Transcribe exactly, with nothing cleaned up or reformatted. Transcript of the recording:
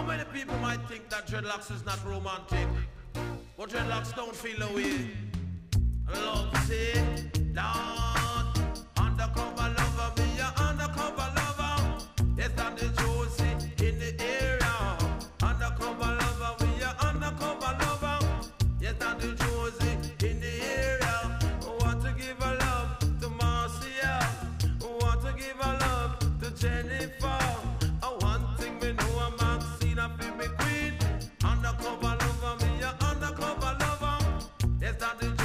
many people might think that dreadlocks is not romantic, but dreadlocks don't feel away. Love say, Lord, undercover lover, be a undercover lover. Yes, I'm the Josie in the area. Undercover lover, we a undercover lover. Yes, I'm the Josie in the area. Want to give a love to Marcia. Want to give a love to Jennifer. I one thing me know I'm Maxine, I feel me queen. Undercover lover, me a undercover lover. Yes, I'm the